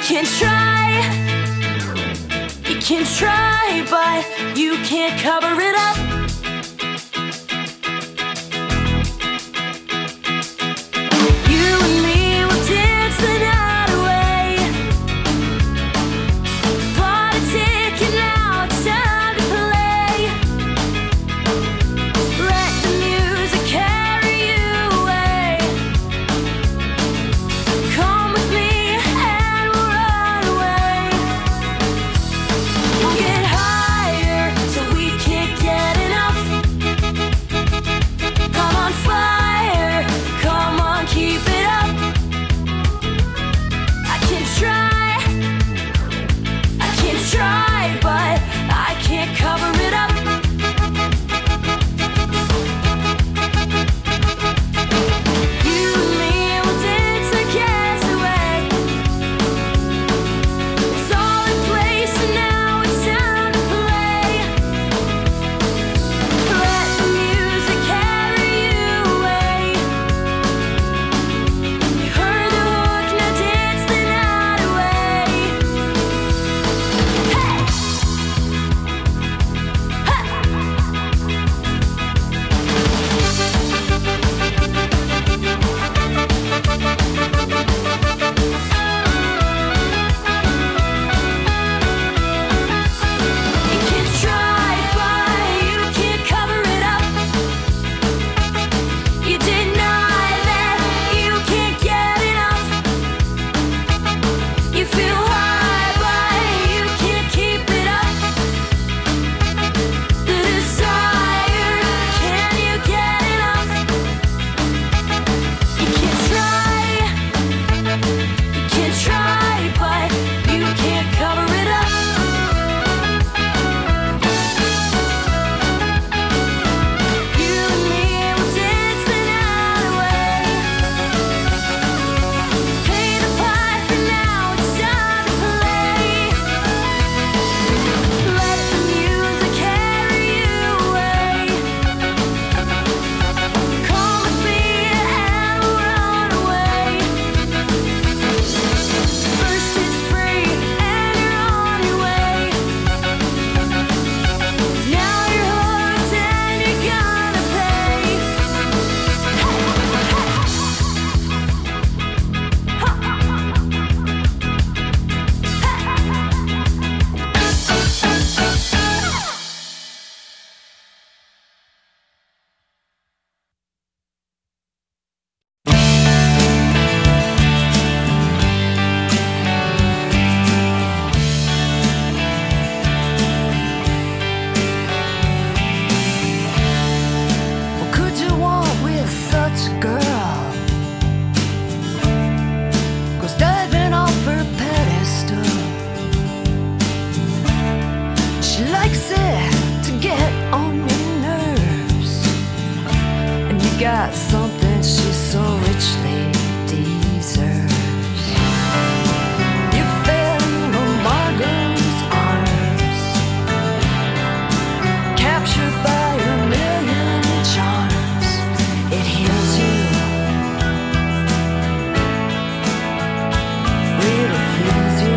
can try, you can try, but you can't cover it up. You and me will dance the night away. Bought a ticket, now it's time to play. Let the music carry you away. Come with me and we'll run away. We'll get higher so we can't get enough. Come on, fire, come on, keep it up. I can try, but I can't cover it up. You and me will dance the gas away. It's all in place and now it's time to play. Let the music carry you away. You heard the hook, now dance the night away. Hey! Ha! You can try, but you can't cover it up. You deny that you can't get enough. You feel high, but you can't keep it up. The desire, can you get enough? You can try, but you can't cover it up. You and me will dance the night away. Pay the piper, now it's time to play. Let the music carry you away. Come with me and we'll run away. First it's free and you're on your way. Now you're hooked and you're gonna pay. What could you want with such a girl? Goes diving off her pedestal. She likes it to get on your nerves, and you got something she so richly deserves. You fell into Margot's arms, captured by a million charms. It heals you, really feels you.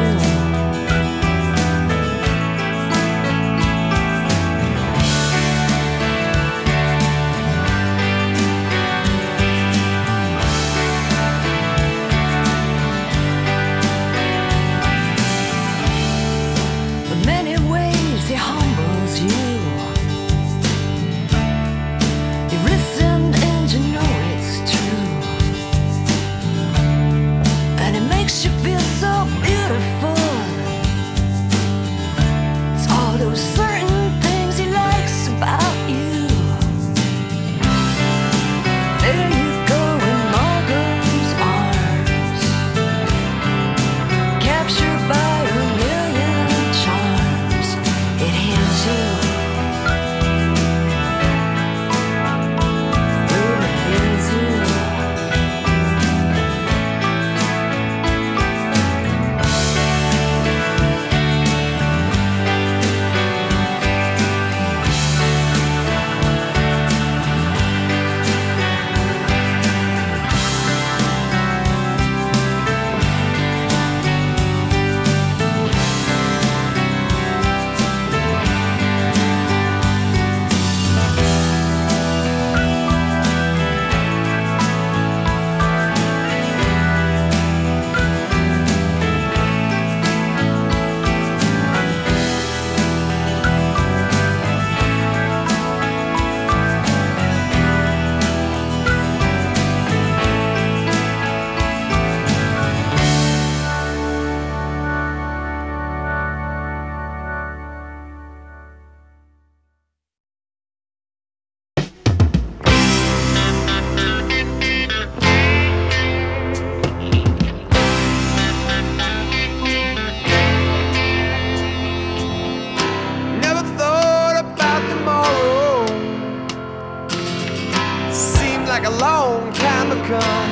like a long time to come.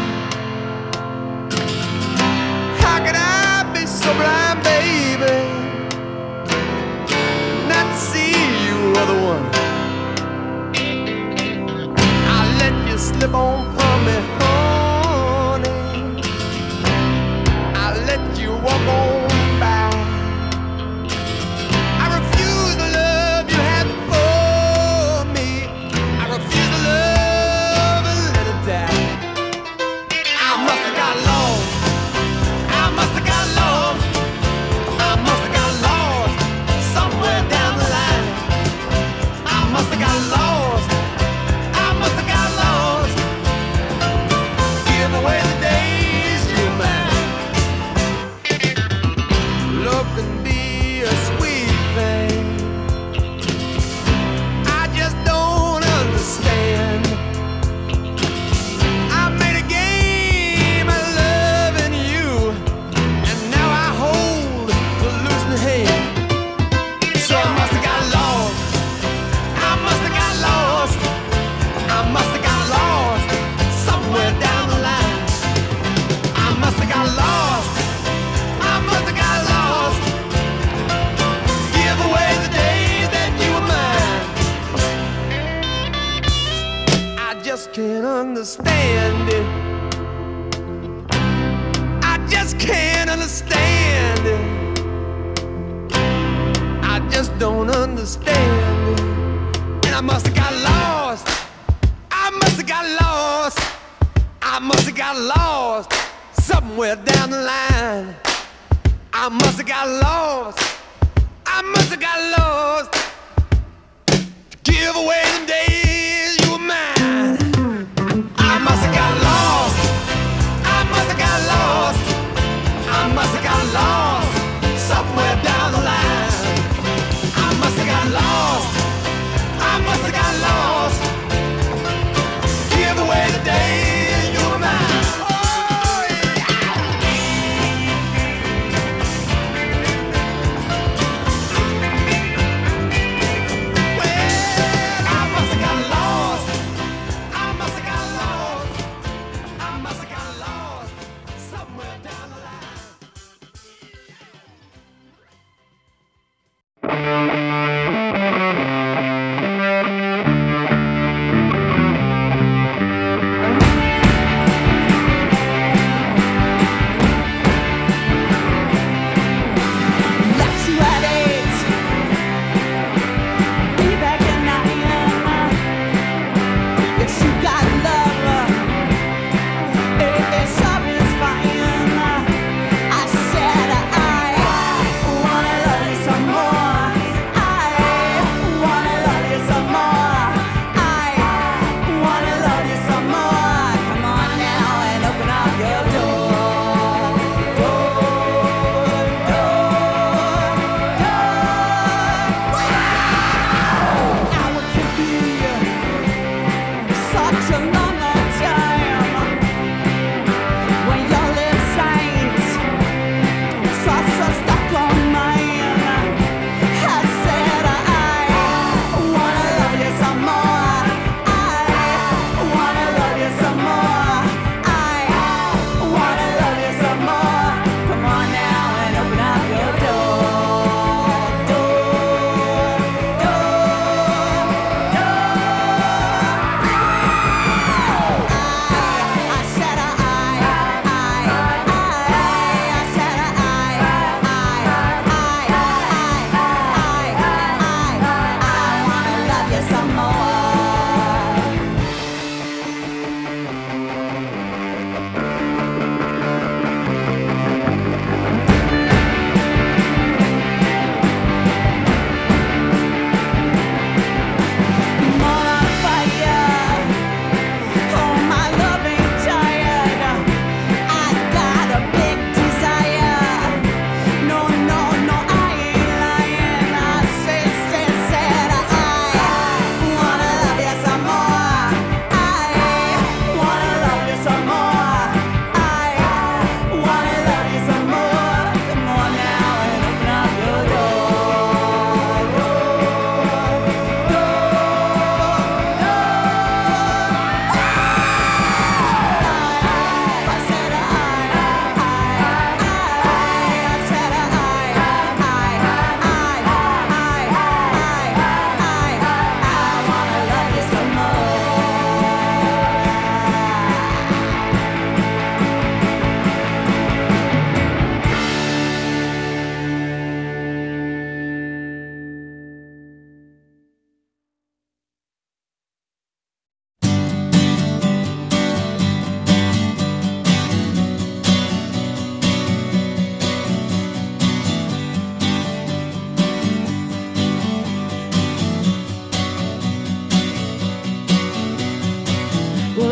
How could I be so blind, baby, not to see you were the one? I let you slip on from me, honey. I let you walk on by. I refuse to love you had before me. I refuse to love and let it die. I must have got lost. I must have got lost. I must have got lost somewhere down the line. I must have got lost. I must have got lost. Give away the days you're mine. Love can be a sweet thing. I just don't understand. I made a game of loving you, and now I hold the losing hand. So I must have got lost. I must have got lost. I must have got lost somewhere down the line. I must have got lost. I must have got lost. Give away the days that you were mine. I just can't understand it. I just can't understand it. I just don't understand it. And I must have got lost. I must have got lost. I must have got lost somewhere down the line. I must have got lost. I must have got lost to give away them days you were mine. I must have got lost. I must have got lost. I must have got lost somewhere down the line. I must have got lost. I must have got lost. Give away the days you were mine. Oh, yeah. Well, I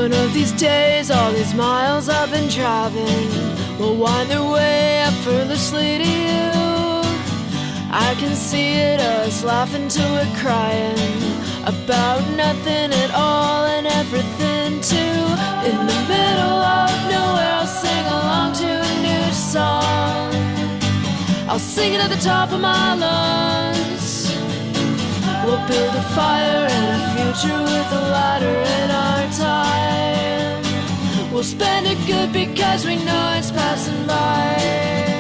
One of these days, all these miles I've been driving will wind their way effortlessly to you. I can see it, us laughing till we're crying about nothing at all and everything too. In the middle of nowhere, I'll sing along to a new song. I'll sing it at the top of my lungs. We'll build a fire and a future with a ladder in our time. We'll spend it good because we know it's passing by.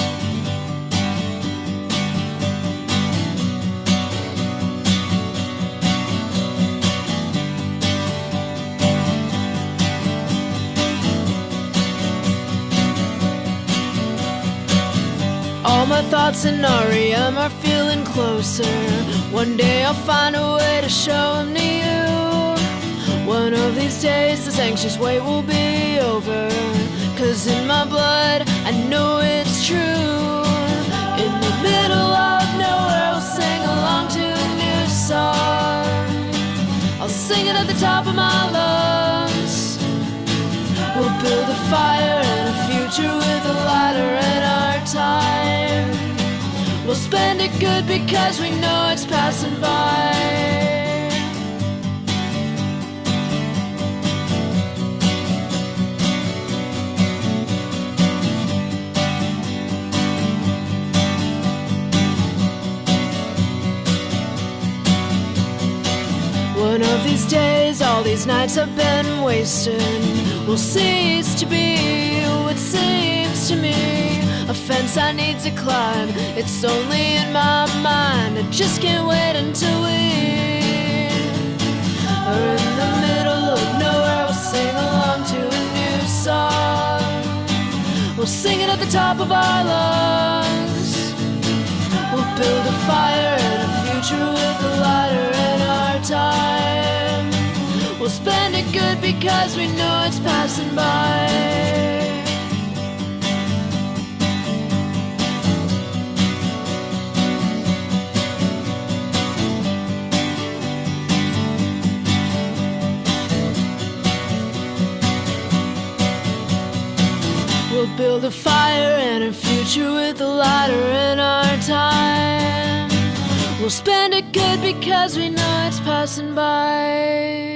All my thoughts in REM are feeling closer. One day I'll find a way to show them to you. One of these days this anxious wait will be over. 'Cause in my blood I know it's true. In the middle of nowhere I'll sing along to a new song. I'll sing it at the top of my lungs. We'll build a fire and a future with a ladder in our time. We'll spend it good because we know it's passing by. One of these days, all these nights I've been wasting will cease to be what seems to me a fence I need to climb. It's only in my mind. I just can't wait until we are in the middle of nowhere. We'll sing along to a new song. We'll sing it at the top of our lungs. We'll build a fire and a future with a ladder in our time. We'll spend it good because we know it's passing by. We'll build a fire and a future with a ladder in our time. We'll spend it good because we know it's passing by.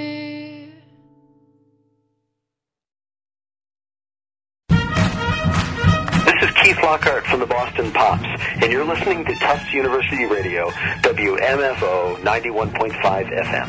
Keith Lockhart from the Boston Pops, and you're listening to Tufts University Radio, WMFO 91.5 FM.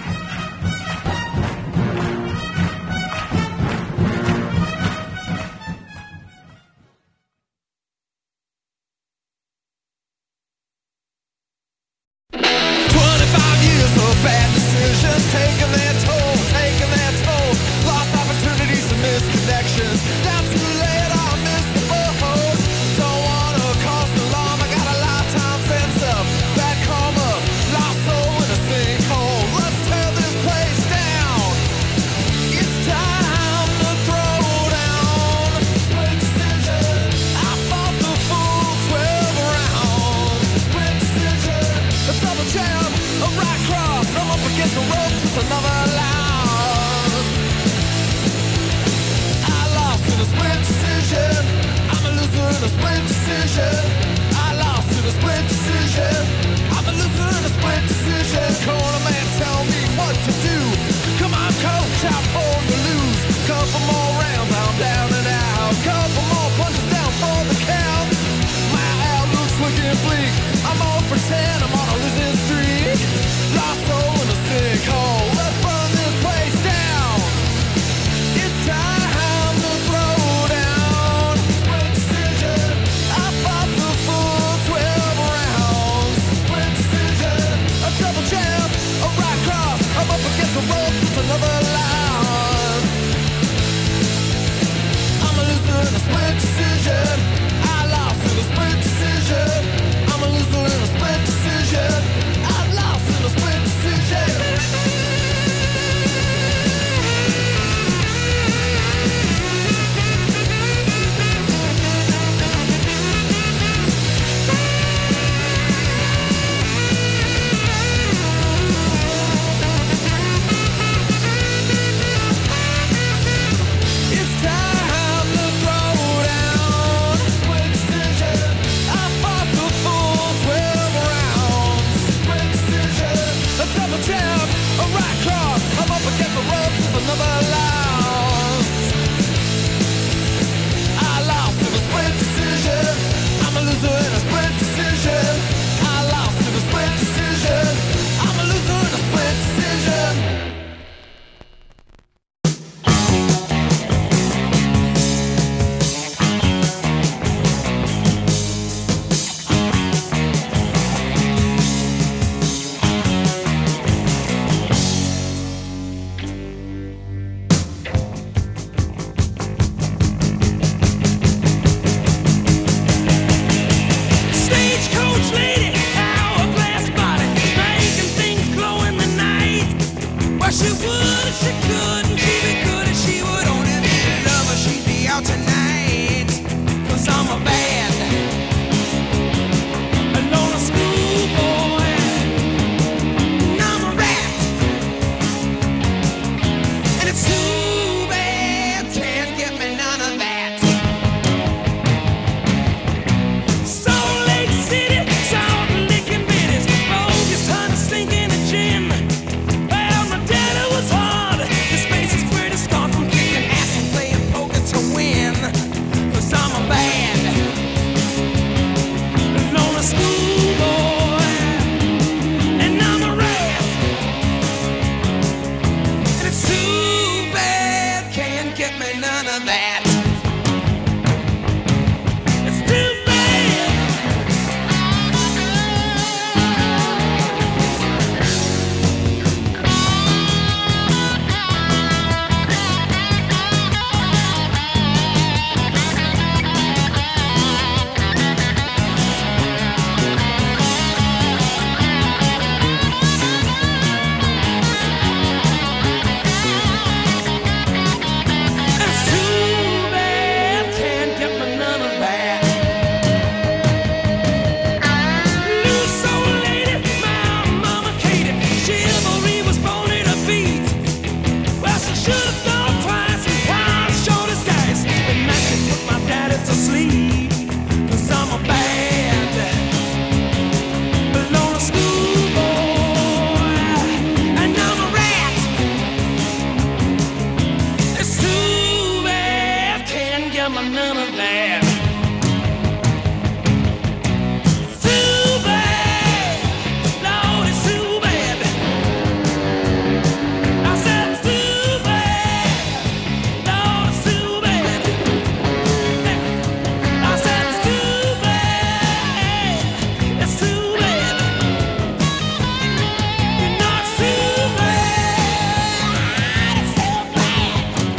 Taking their toll, lost opportunities and misconnections. Down too late, I'll miss the boat. Don't wanna cause an alarm, I got a lifetime fence up. Bad karma, lost soul in a sinkhole. Let's tear this place down. It's time to throw down. Split decision, I fought the full 12 rounds. Split decision, a double jab, a right cross, I'm up against the ropes. Another loss. I lost in a split decision. I'm a loser in a split decision. I lost in a split decision. I'm a loser in a split decision. Corner man, tell me what to do. Come on, coach, I'm born to lose. Couple more rounds, I'm down and out. Couple more punches down for the count. My outlook's looking bleak. I'm 0 for 10, I'm on a losing streak. Lost soul in a sinkhole. Let's burn this place down. It's time to throw down. Split decision. I fought the full 12 rounds. Split decision. A double jab, a right cross. I'm up against she would if she couldn't keep it good, if she would only be a lover, she'd be out tonight. 'Cause I'm a bad, a lonely schoolboy, and I'm a rat. And it's too bad, can't get me none of that. Salt Lake City, Salt Lake and Bitties, bogus honey stinking a gin. Well, my daddy was hard, his face is pretty scarred from kicking ass and playing poker to win. 'Cause I'm a bad, lonely schoolboy, and I'm a rat. And it's too bad, can't get me none of that. It's too bad. It's too bad, can't get me none of that. Loose old lady, my mama Katie, chivalry was born in her feet. Well, she should have thought twice and times short as dice. The night she put my daddy to sleep. 'Cause I'm a bad, lonely schoolboy, and I'm a rat. It's too bad, can't get me none of that. It's too bad, Lord, it's too bad. I said it's too bad, Lord, it's too bad. I said it's too bad, it's too bad. You know it's too bad, it's too bad.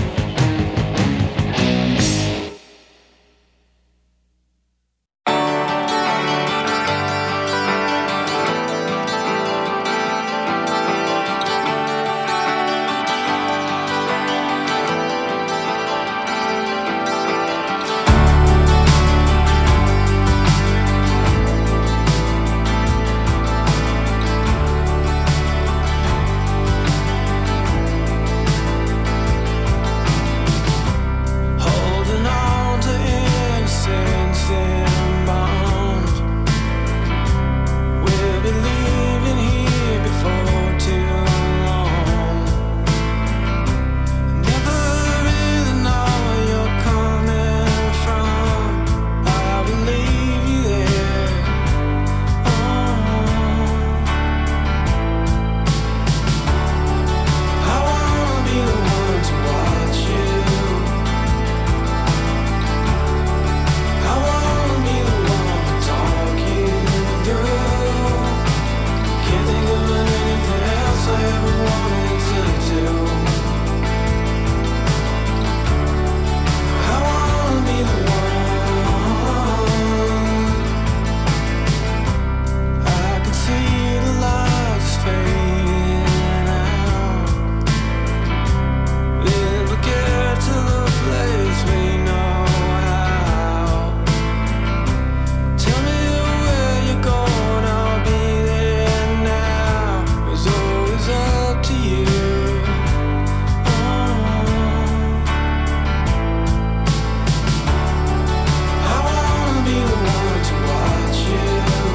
Holding on to innocence in bounds. We'll be leaving here before too long. Never really know where you're coming from. I will leave you there. I wanna be the one to watch you. I wanna be the one to talk you through. Can't think of anything else I ever wanted to do. I wanna be the one. I can see the lights fading out. Then we'll get to the place we know how. Tell me where you're going, I'll be there now. It's always up to you. I wanna be the one to watch you.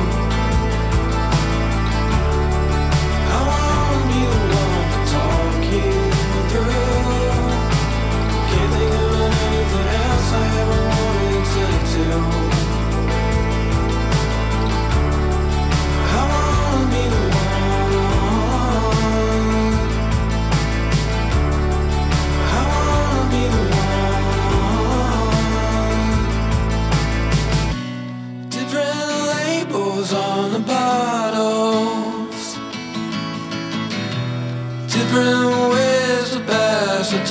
I wanna be the one to talk you through. Can't think of anything else I ever wanted to do. I wanna be the one. I wanna be the one. Different labels on the bottles, different ways to pass the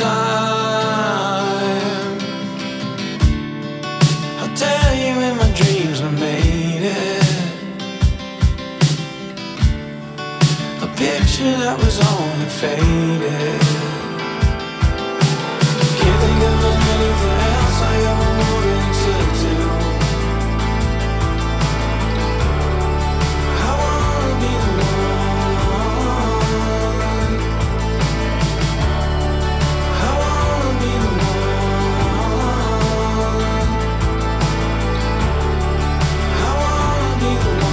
time. I'll tell you in my dreams we made it. A picture picture that was only faded. Can't think of anything else I ever wanted to do. I wanna be the one. I wanna be the one. I wanna be the one.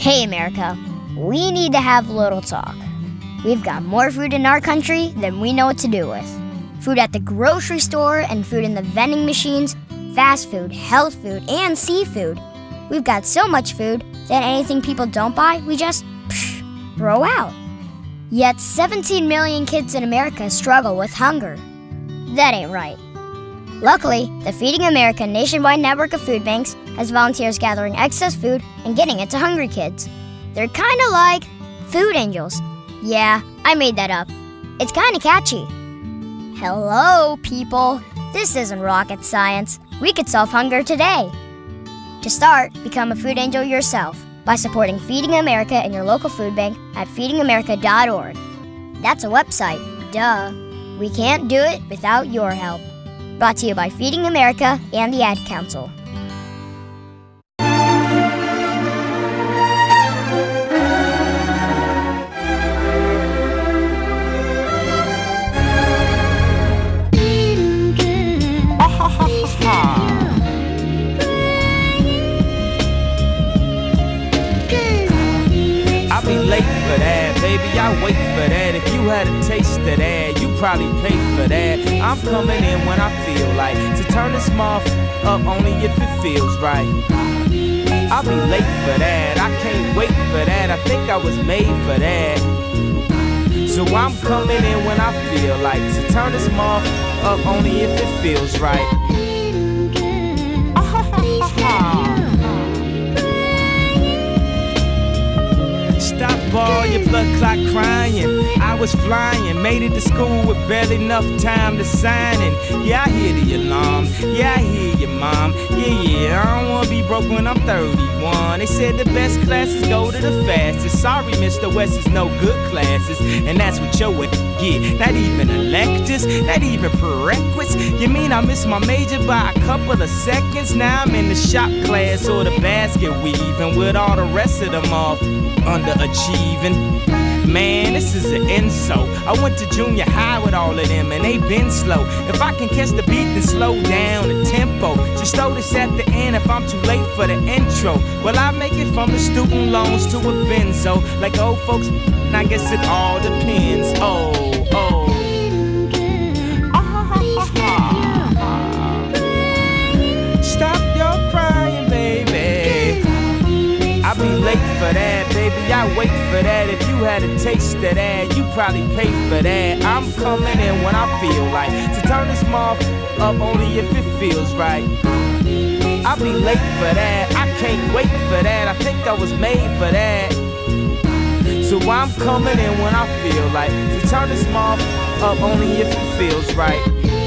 Hey, America, we need to have a little talk. We've got more food in our country than we know what to do with. Food at the grocery store and food in the vending machines, fast food, health food, and seafood. We've got so much food that anything people don't buy, we just throw out. Yet 17 million kids in America struggle with hunger. That ain't right. Luckily, the Feeding America nationwide network of food banks has volunteers gathering excess food and getting it to hungry kids. They're kind of like food angels. Yeah, I made that up. It's kind of catchy. Hello, people. This isn't rocket science. We could solve hunger today. To start, become a food angel yourself by supporting Feeding America in your local food bank at feedingamerica.org. That's a website, duh. We can't do it without your help. Brought to you by Feeding America and the Ad Council. I'll be late for that, baby, I wait for that. If you had a taste of that, you probably pay for that. I'm coming in when I feel like to turn this muff up only if it feels right. I'll be late for that, I can't wait for that. I think I was made for that. So I'm coming in when I feel like to turn this muff up only if it feels right. Stop all your blood clot crying. I was flying, made it to school with barely enough time to sign in. Yeah, I hear the alarm. Yeah, I hear your mom. Yeah, I don't wanna be broke when I'm 31. They said the best classes go to the fastest. Sorry, Mr. West is no good classes, and that's what your get. Not even electives, not even prerequisites. You mean I missed my major by a couple of seconds? Now I'm in the shop class or the basket weaving with all the rest of them off underachieving. Man, this is an insult. I went to junior high with all of them and they been slow. If I can catch the beat, then slow down the tempo. Just throw this at the end if I'm too late for the intro. Well, I make it from the student loans to a benzo. Like old folks, I guess it all depends. Oh. Stop your crying, baby. I'll be late for that, baby, I wait for that. If you had a taste of that, you probably pay for that. I'm coming in when I feel like to turn this muff up only if it feels right. I'll be late for that, I can't wait for that. I think I was made for that. So I'm coming in when I feel like to turn this muff up only if it feels right.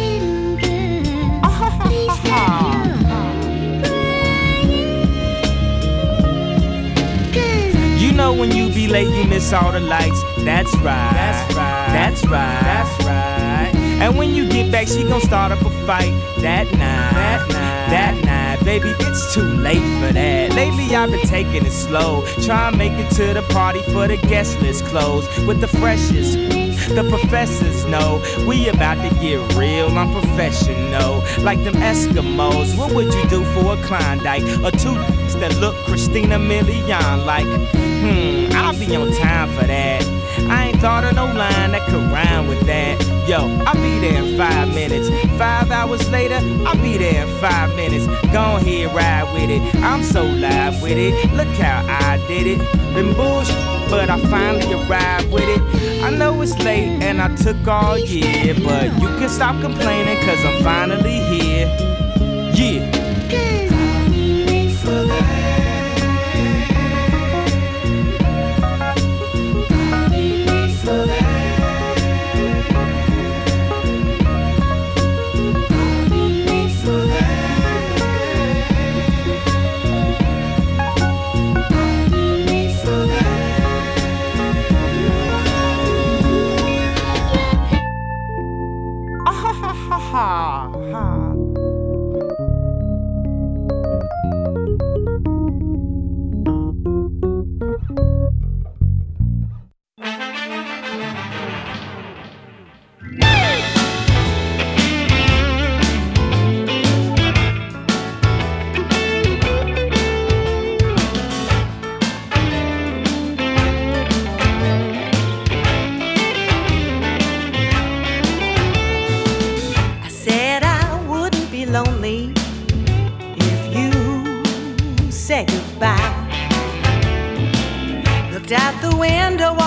You know when you be late, you miss all the lights. That's right. That's right. That's right. That's right. And when you get back, she gon' start up a fight. That night, baby, it's too late for that. Lately I've been taking it slow, try and make it to the party for the guest list closed with the freshest. The professors know we about to get real, I'm professional. Like them Eskimos, what would you do for a Klondike? Or two that look Christina Milian like? I'll be on time for that. I ain't thought of no line that could rhyme with that. Yo, I'll be there in 5 minutes. 5 hours later, I'll be there in 5 minutes. Go ahead, ride with it. I'm so live with it. Look how I did it. Been bullshit, but I finally arrived with it. I know it's late and I took all year, but you can stop complaining cause I'm finally here. Yeah.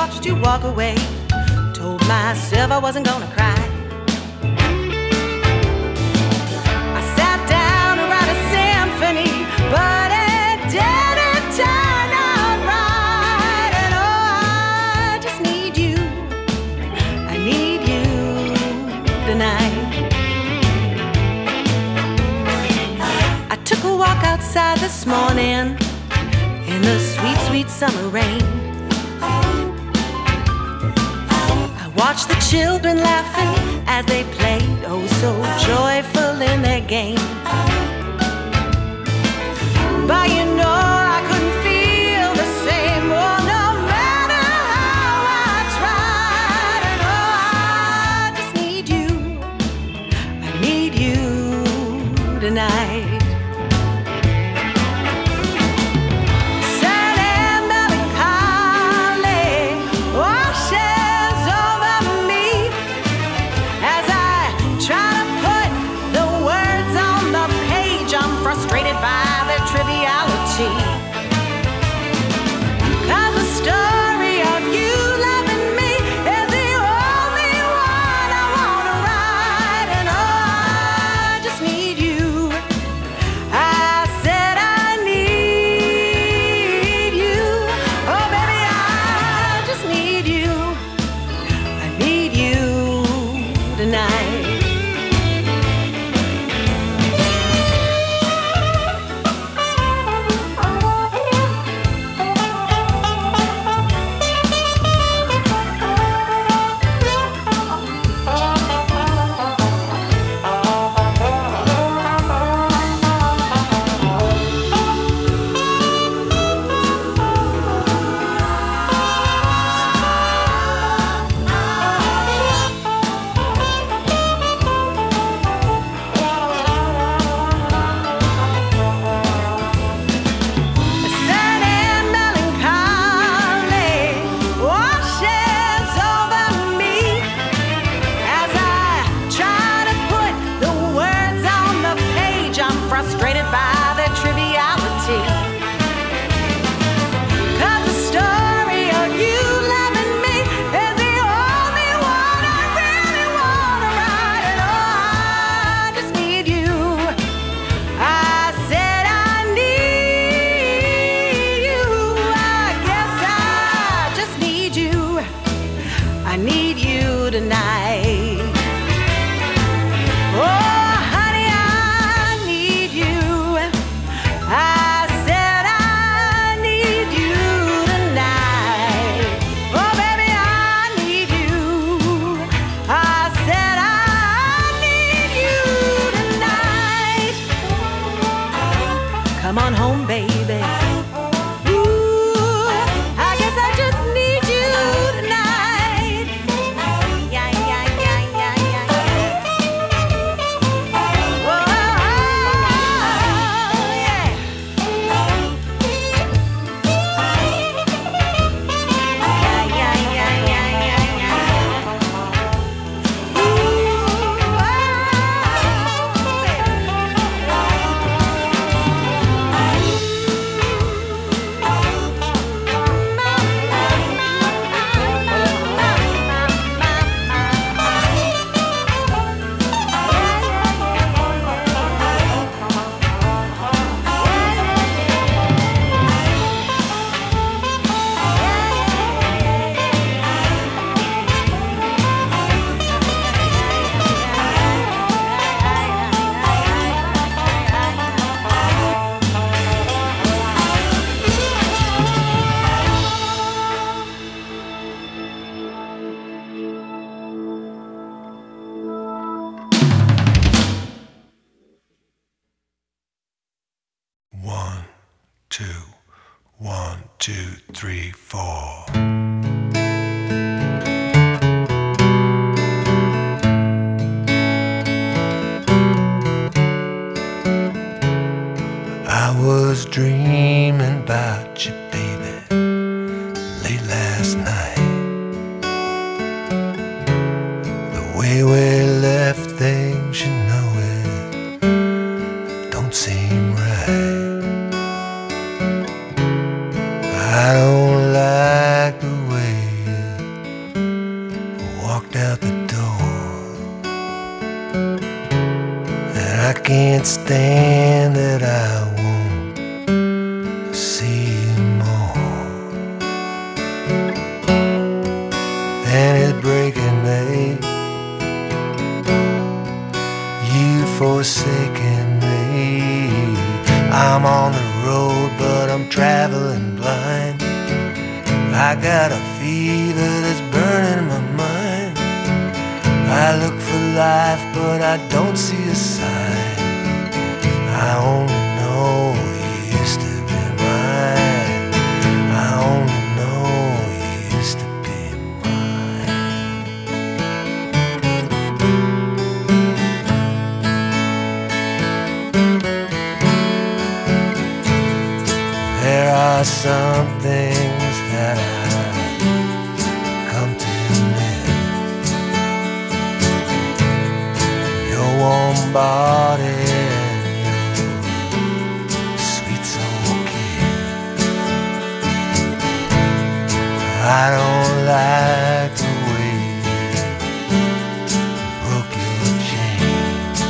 watched you walk away. Told myself I wasn't gonna cry. I sat down to write a symphony, but it didn't turn out right. And oh, I just need you. I need you tonight. I took a walk outside this morning in the sweet, sweet summer rain. I watched the children laughing as they played, oh so joyful in their game. But you know I couldn't feel the same, oh no matter how I tried. And oh, I just need you. I need you tonight. Come on home, baby. Ooh, I guess I just need you tonight. Yeah, yeah, yeah, yeah, yeah, yeah. Oh, yeah. Yeah, yeah, yeah, yeah, yeah, yeah. Ooh, One, two, three, four. I was dreaming about you, baby, late last night. The way we left things, you know it don't seem right. I don't like the can't stand that I won't see you more. And it's breaking me, you forsaken me. I'm on the road, but I'm traveling blind. I got a fever that's burning my mind. I look for life, but I don't see a sign. I only know you used to be mine. I only know you used to be mine. There are some things that I've come to miss. Your warm body and your sweet soul kiss. I don't like the way you broke your chains,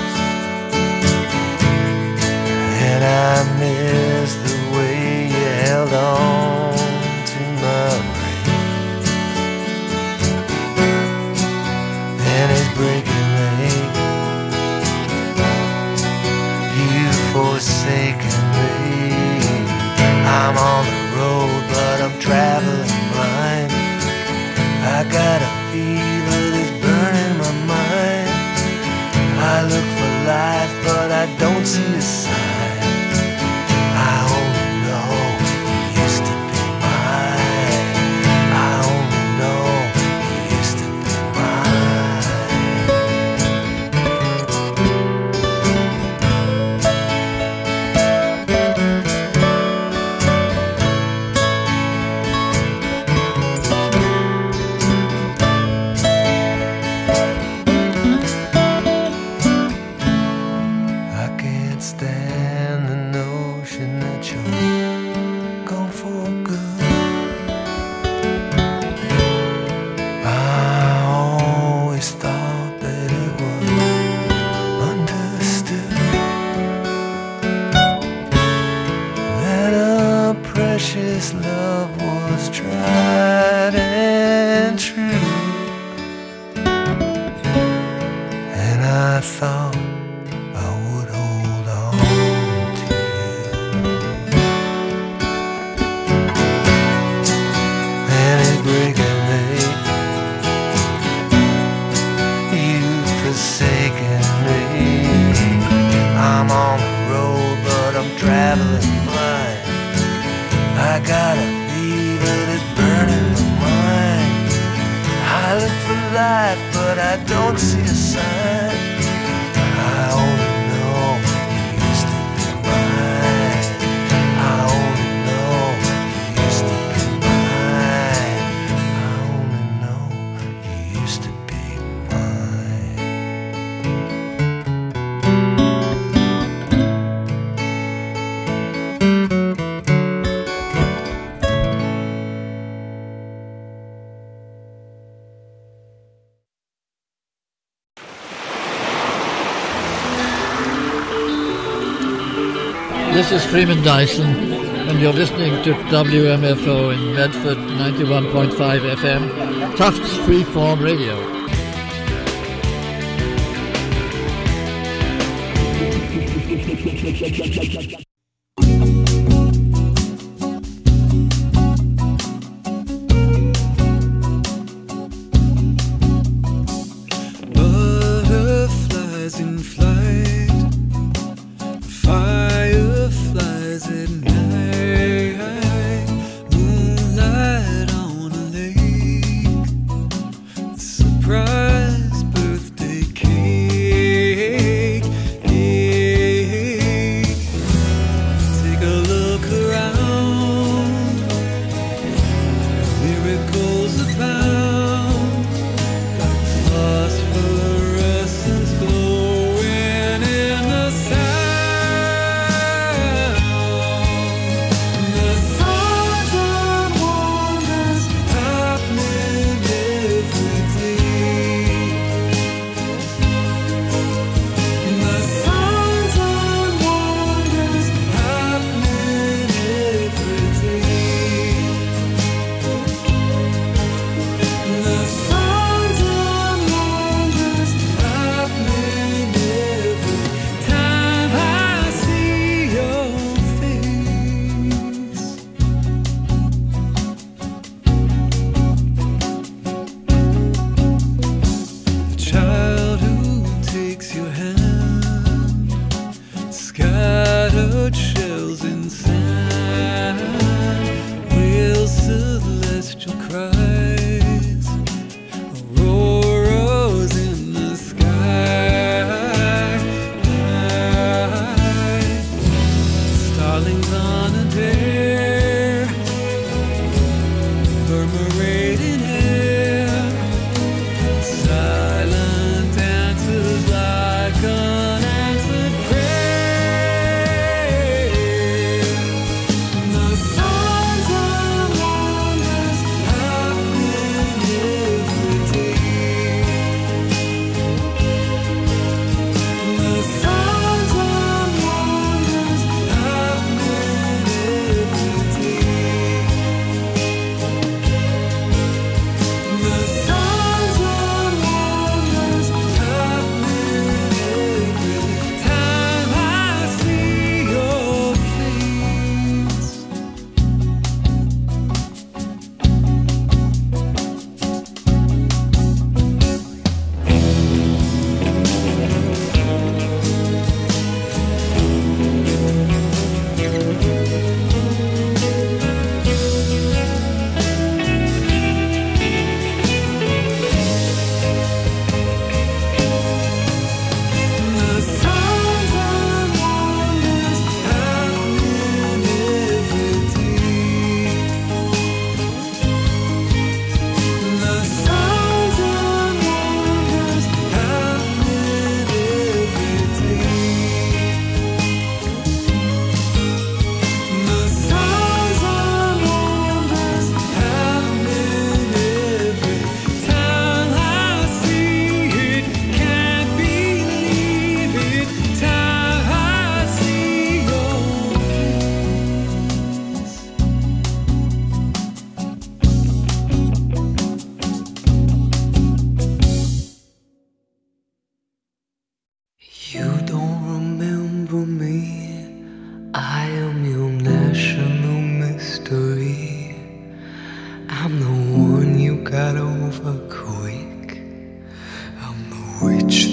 and I miss the way you held on to my brain. And it's breaking me, you've forsaken me. I'm on the road, but I'm traveling blind. I got a fever that's burning my mind. I look for life, but I don't see a sign. I only know you used to be mine. I only know you used to be I can't stand the notion that you're gone for good. I always thought that it was understood that a precious love was tried and true. And I thought I would hold on to you. And it's breaking me, you've forsaken me. I'm on the road, but I'm traveling blind. I got a fever that's burning my mind. I look for life, but I don't see a sign. I only know you used to be mine. I only know you used to be mine. I only know you used to be mine. This is Freeman Dyson, and you're listening to WMFO in Medford 91.5 FM, Tufts Freeform Radio. Butterflies in flight, fireflies at night, moonlight on a lake, surprise birthday cake.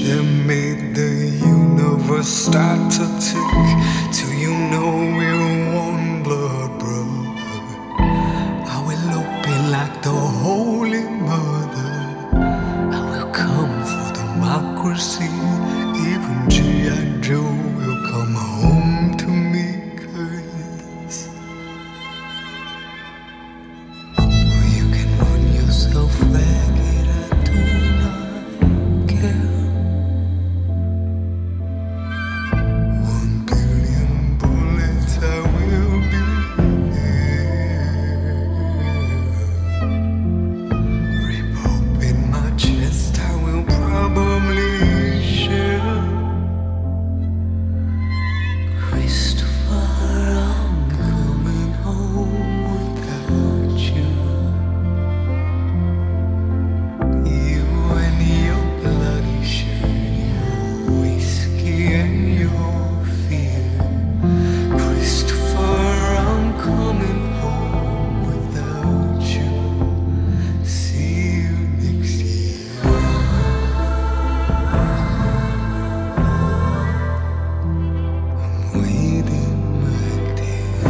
that made the universe start to tick till you know we're one blood brother. I will open like the Holy Mother. I will come for democracy. Even G.I. Joe will come home to me, 'cause you can run yourself ragged. I do not care. 1 billion bullets, I will be there. Rip open my chest, I will probably share. Christopher, I'm coming home without you. You and your bloody shirt, your whiskey and your fear. Christopher, I'm coming home without you. See you next year. I'm waiting, my dear.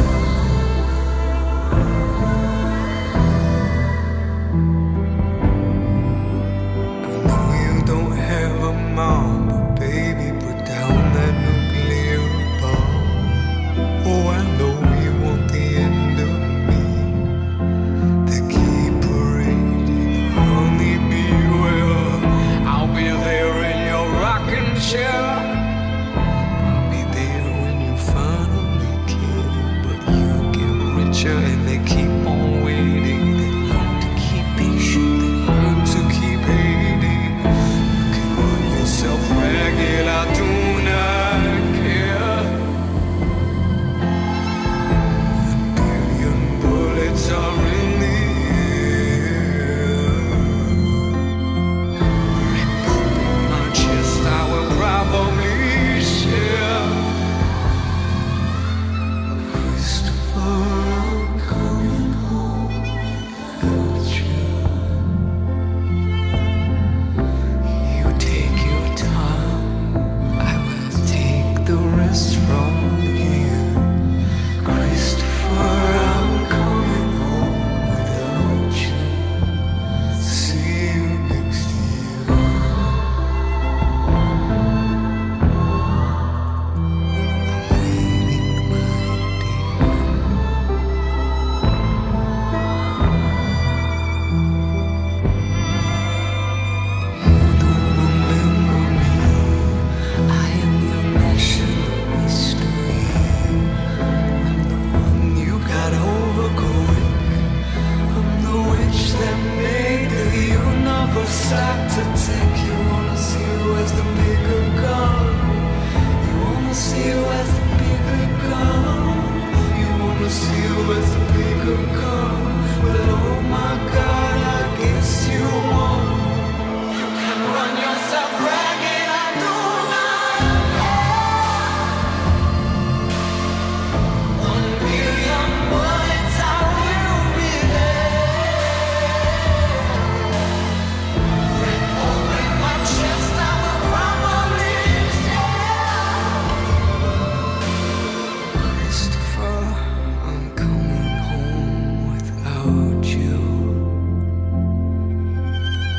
I know you don't have a mom, but baby, put down that nuclear bomb. Oh, I know you want the end of me. To keep parading, honeybee, well, I'll be there in your rocking chair. I'll be there when you finally care. But you get richer and they keep on waiting. They learn to keep patient, they learn to keep hating. You can run yourself ragged, I do not care. 1 billion bullets are in the air. Rip open my chest, I will probably share. Christopher, I'm coming home without you. You take your time, I will take the rest from here. Christopher, I'm coming home without you. See you next year. I'm waiting, my dear. You don't remember me. I am your national mystery. I'm the one you got over quick. I'm the witch that made the universe start to tick. You wanna see who has the bigger gun? You wanna see who has the bigger gun? You wanna see who has the bigger gun? Well, oh my God, I guess you won. You can run yourself ragged, I do not care. 1 billion bullets, I will be there. Rip open my chest, I will probably share. Christopher, I'm coming home without you.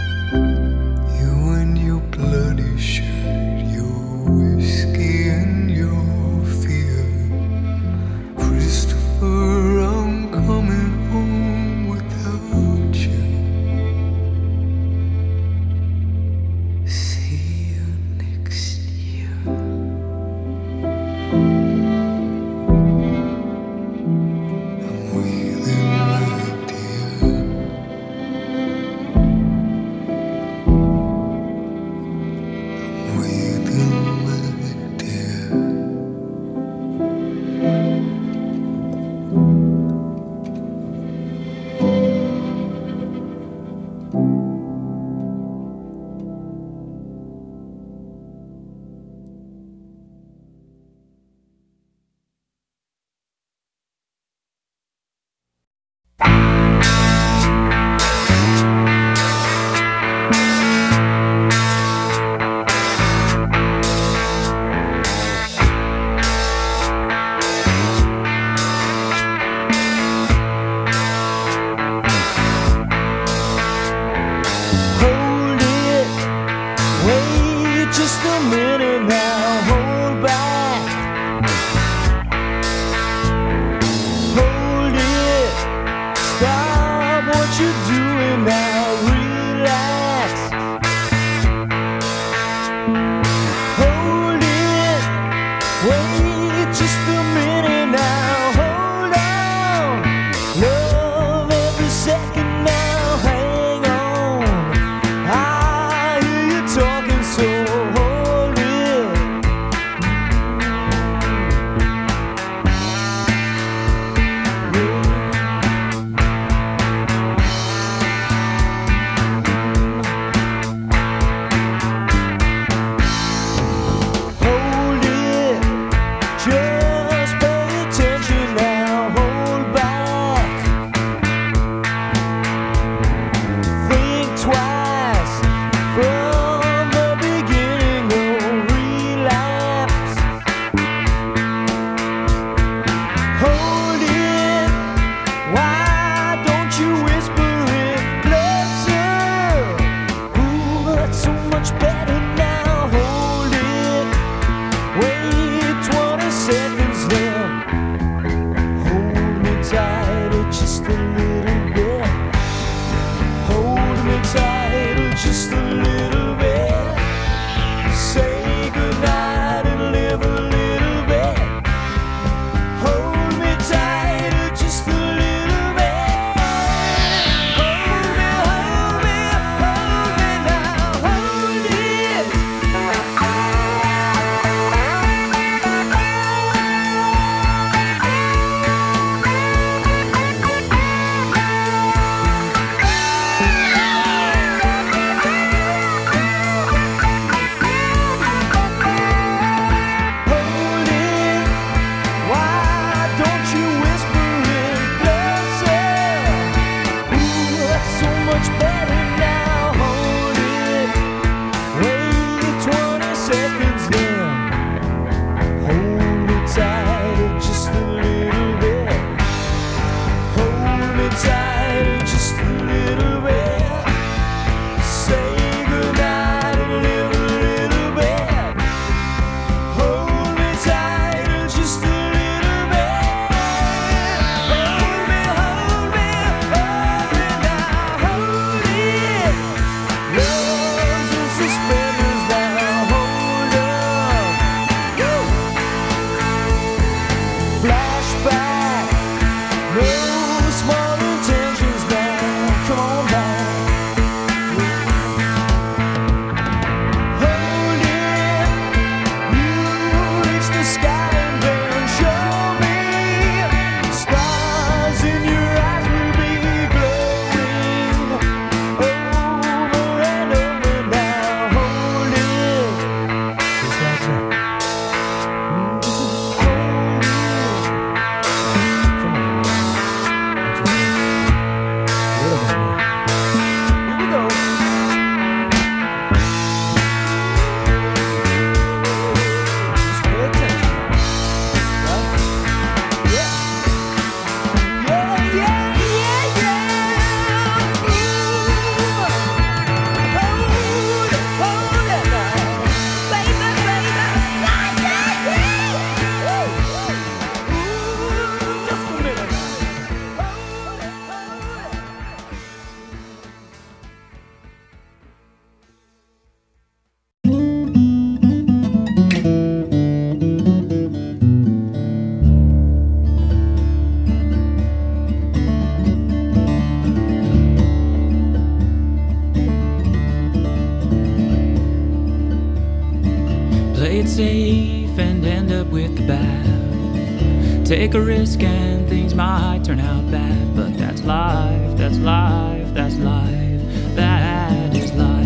Play it safe and end up with the bad. Take a risk and things might turn out bad, but that's life, that's life, that's life, that is life.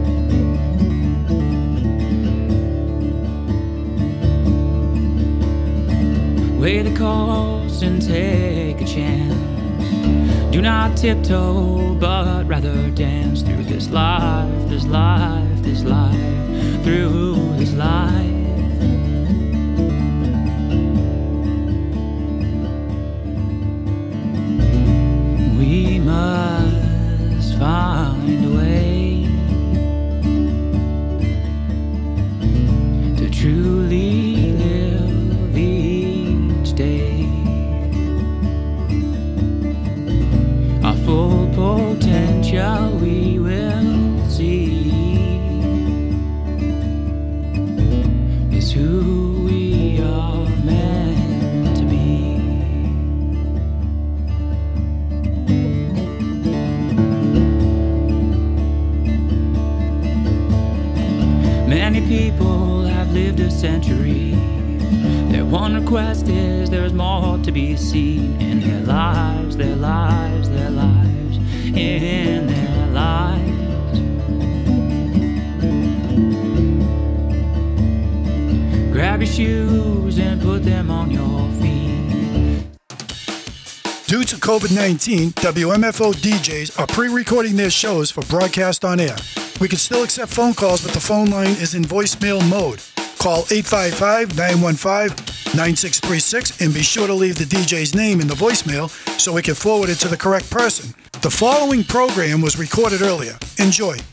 Weigh the cost and take a chance. Do not tiptoe, but rather dance through this life, this life, this life, through this life. We must find a way to truly live each day. Our full potential we will see is who we are meant to be. Many people have lived a century. Their one request is there's more to be seen in their lives, their lives, their lives, in their lives. Grab your shoes and put them on your feet. Due to COVID-19, WMFO DJs are pre-recording their shows for broadcast on air. We can still accept phone calls, but the phone line is in voicemail mode. Call 855-915-9636 and be sure to leave the DJ's name in the voicemail so we can forward it to the correct person. The following program was recorded earlier. Enjoy.